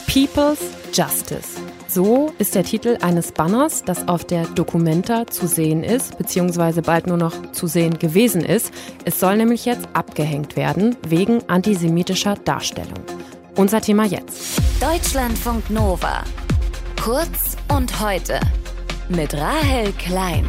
People's Justice. So ist der Titel eines Banners, das auf der Documenta zu sehen ist, beziehungsweise bald nur noch zu sehen gewesen ist. Es soll nämlich jetzt abgehängt werden, wegen antisemitischer Darstellung. Unser Thema jetzt. Deutschlandfunk Nova. Kurz und heute. Mit Rahel Klein.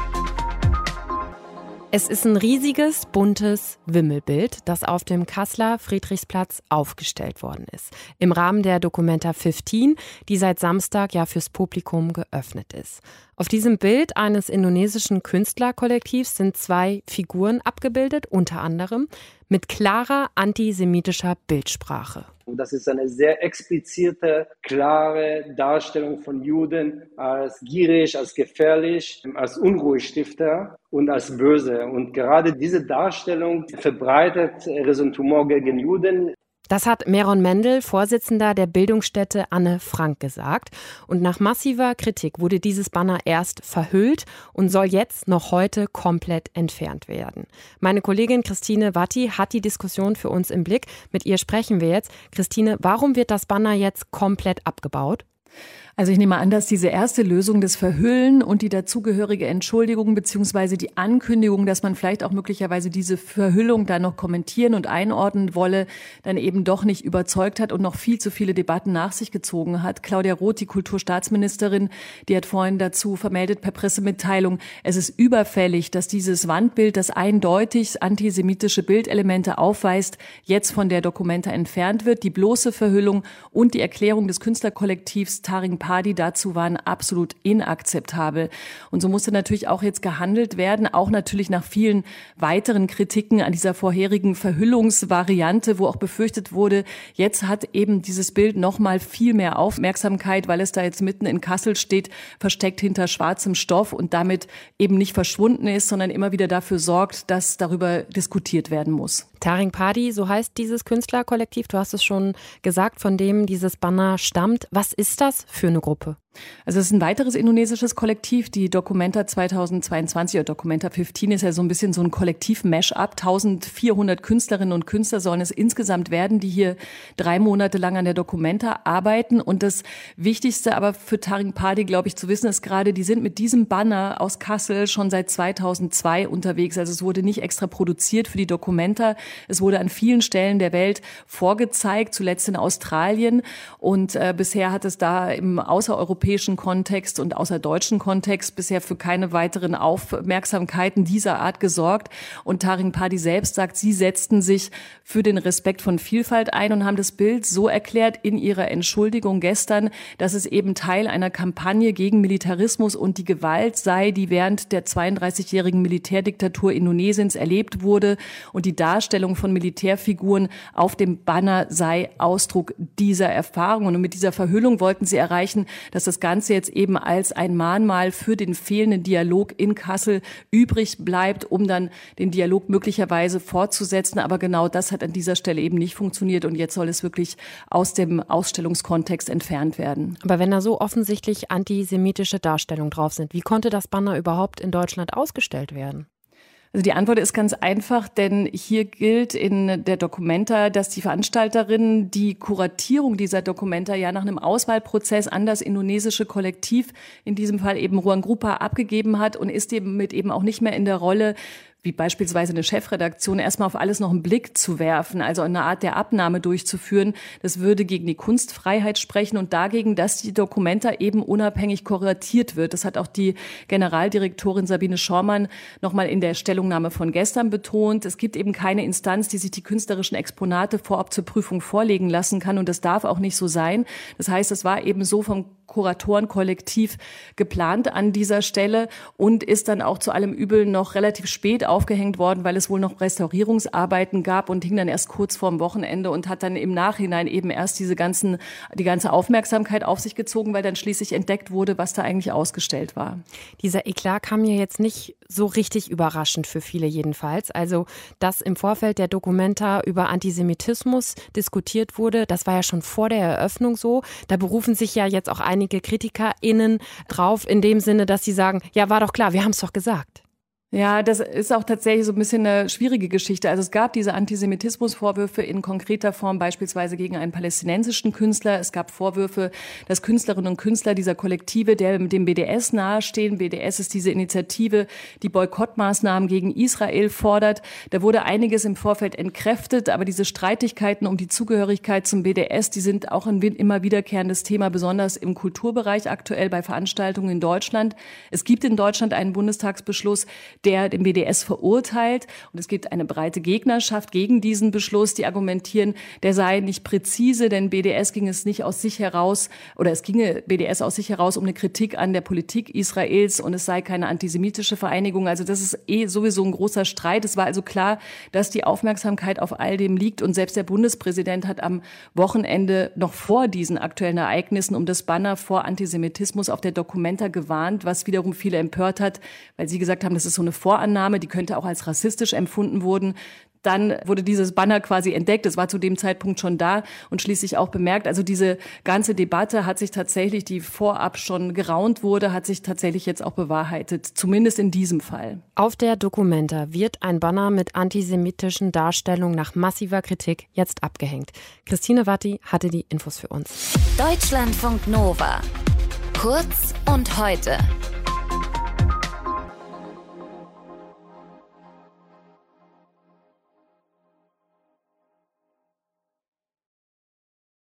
Es ist ein riesiges, buntes Wimmelbild, das auf dem Kasseler Friedrichsplatz aufgestellt worden ist. Im Rahmen der Documenta 15, die seit Samstag ja fürs Publikum geöffnet ist. Auf diesem Bild eines indonesischen Künstlerkollektivs sind 2 Figuren abgebildet, unter anderem mit klarer antisemitischer Bildsprache. Das ist eine sehr explizite, klare Darstellung von Juden als gierig, als gefährlich, als Unruhestifter und als böse. Und gerade diese Darstellung verbreitet Ressentiment gegen Juden. Das hat Meron Mendel, Vorsitzender der Bildungsstätte Anne Frank, gesagt. Und nach massiver Kritik wurde dieses Banner erst verhüllt und soll jetzt noch heute komplett entfernt werden. Meine Kollegin Christine Watti hat die Diskussion für uns im Blick. Mit ihr sprechen wir jetzt. Christine, warum wird das Banner jetzt komplett abgebaut? Also ich nehme an, dass diese erste Lösung des Verhüllen und die dazugehörige Entschuldigung bzw. die Ankündigung, dass man vielleicht auch möglicherweise diese Verhüllung dann noch kommentieren und einordnen wolle, dann eben doch nicht überzeugt hat und noch viel zu viele Debatten nach sich gezogen hat. Claudia Roth, die Kulturstaatsministerin, die hat vorhin dazu vermeldet per Pressemitteilung, es ist überfällig, dass dieses Wandbild, das eindeutig antisemitische Bildelemente aufweist, jetzt von der Documenta entfernt wird. Die bloße Verhüllung und die Erklärung des Künstlerkollektivs Taring Padi dazu waren absolut inakzeptabel. Und so musste natürlich auch jetzt gehandelt werden, auch natürlich nach vielen weiteren Kritiken an dieser vorherigen Verhüllungsvariante, wo auch befürchtet wurde, jetzt hat eben dieses Bild noch mal viel mehr Aufmerksamkeit, weil es da jetzt mitten in Kassel steht, versteckt hinter schwarzem Stoff und damit eben nicht verschwunden ist, sondern immer wieder dafür sorgt, dass darüber diskutiert werden muss. Taring Padi, so heißt dieses Künstlerkollektiv, du hast es schon gesagt, von dem dieses Banner stammt. Was ist das für eine Gruppe? Also es ist ein weiteres indonesisches Kollektiv. Die Documenta 2022 oder Documenta 15 ist ja so ein bisschen so ein Kollektiv-Mash-up. 1400 Künstlerinnen und Künstler sollen es insgesamt werden, die hier 3 Monate lang an der Documenta arbeiten. Und das Wichtigste aber für Taring Padi, glaube ich, zu wissen ist gerade, die sind mit diesem Banner aus Kassel schon seit 2002 unterwegs. Also es wurde nicht extra produziert für die Documenta. Es wurde an vielen Stellen der Welt vorgezeigt, zuletzt in Australien. Und bisher hat es da im außereuropäischen Kontext und außerdeutschen Kontext bisher für keine weiteren Aufmerksamkeiten dieser Art gesorgt. Und Taring Padi selbst sagt, sie setzten sich für den Respekt von Vielfalt ein und haben das Bild so erklärt in ihrer Entschuldigung gestern, dass es eben Teil einer Kampagne gegen Militarismus und die Gewalt sei, die während der 32-jährigen Militärdiktatur Indonesiens erlebt wurde. Und die Darstellung von Militärfiguren auf dem Banner sei Ausdruck dieser Erfahrung. Und mit dieser Verhüllung wollten sie erreichen, dass das Ganze jetzt eben als ein Mahnmal für den fehlenden Dialog in Kassel übrig bleibt, um dann den Dialog möglicherweise fortzusetzen. Aber genau das hat an dieser Stelle eben nicht funktioniert und jetzt soll es wirklich aus dem Ausstellungskontext entfernt werden. Aber wenn da so offensichtlich antisemitische Darstellungen drauf sind, wie konnte das Banner überhaupt in Deutschland ausgestellt werden? Also die Antwort ist ganz einfach, denn hier gilt in der Documenta, dass die Veranstalterin die Kuratierung dieser Documenta ja nach einem Auswahlprozess an das indonesische Kollektiv, in diesem Fall eben Ruang Grupa, abgegeben hat und ist eben auch nicht mehr in der Rolle, wie beispielsweise eine Chefredaktion, erstmal auf alles noch einen Blick zu werfen, also eine Art der Abnahme durchzuführen. Das würde gegen die Kunstfreiheit sprechen und dagegen, dass die Documenta eben unabhängig kuratiert wird. Das hat auch die Generaldirektorin Sabine Schormann nochmal in der Stellungnahme von gestern betont. Es gibt eben keine Instanz, die sich die künstlerischen Exponate vorab zur Prüfung vorlegen lassen kann und das darf auch nicht so sein. Das heißt, es war eben so vom Kuratorenkollektiv geplant an dieser Stelle und ist dann auch zu allem Übel noch relativ spät aufgehängt worden, weil es wohl noch Restaurierungsarbeiten gab und hing dann erst kurz vorm Wochenende und hat dann im Nachhinein eben erst die ganze Aufmerksamkeit auf sich gezogen, weil dann schließlich entdeckt wurde, was da eigentlich ausgestellt war. Dieser Eklat kam mir jetzt nicht so richtig überraschend für viele jedenfalls. Also, dass im Vorfeld der Documenta über Antisemitismus diskutiert wurde, das war ja schon vor der Eröffnung so. Da berufen sich ja jetzt auch einige KritikerInnen drauf, in dem Sinne, dass sie sagen, ja, war doch klar, wir haben es doch gesagt. Ja, das ist auch tatsächlich so ein bisschen eine schwierige Geschichte. Also es gab diese Antisemitismusvorwürfe in konkreter Form, beispielsweise gegen einen palästinensischen Künstler. Es gab Vorwürfe, dass Künstlerinnen und Künstler dieser Kollektive, der dem BDS nahestehen. BDS ist diese Initiative, die Boykottmaßnahmen gegen Israel fordert. Da wurde einiges im Vorfeld entkräftet, aber diese Streitigkeiten um die Zugehörigkeit zum BDS, die sind auch ein immer wiederkehrendes Thema, besonders im Kulturbereich aktuell bei Veranstaltungen in Deutschland. Es gibt in Deutschland einen Bundestagsbeschluss, der den BDS verurteilt. Und es gibt eine breite Gegnerschaft gegen diesen Beschluss, die argumentieren, der sei nicht präzise, denn BDS ginge BDS aus sich heraus um eine Kritik an der Politik Israels und es sei keine antisemitische Vereinigung. Also das ist sowieso ein großer Streit. Es war also klar, dass die Aufmerksamkeit auf all dem liegt. Und selbst der Bundespräsident hat am Wochenende noch vor diesen aktuellen Ereignissen um das Banner vor Antisemitismus auf der Documenta gewarnt, was wiederum viele empört hat, weil sie gesagt haben, das ist so eine Vorannahme, die könnte auch als rassistisch empfunden wurden. Dann wurde dieses Banner quasi entdeckt. Es war zu dem Zeitpunkt schon da und schließlich auch bemerkt. Also diese ganze Debatte hat sich tatsächlich, die vorab schon geraunt wurde, hat sich tatsächlich jetzt auch bewahrheitet. Zumindest in diesem Fall. Auf der Documenta wird ein Banner mit antisemitischen Darstellungen nach massiver Kritik jetzt abgehängt. Christine Watti hatte die Infos für uns. Deutschlandfunk Nova. Kurz und heute.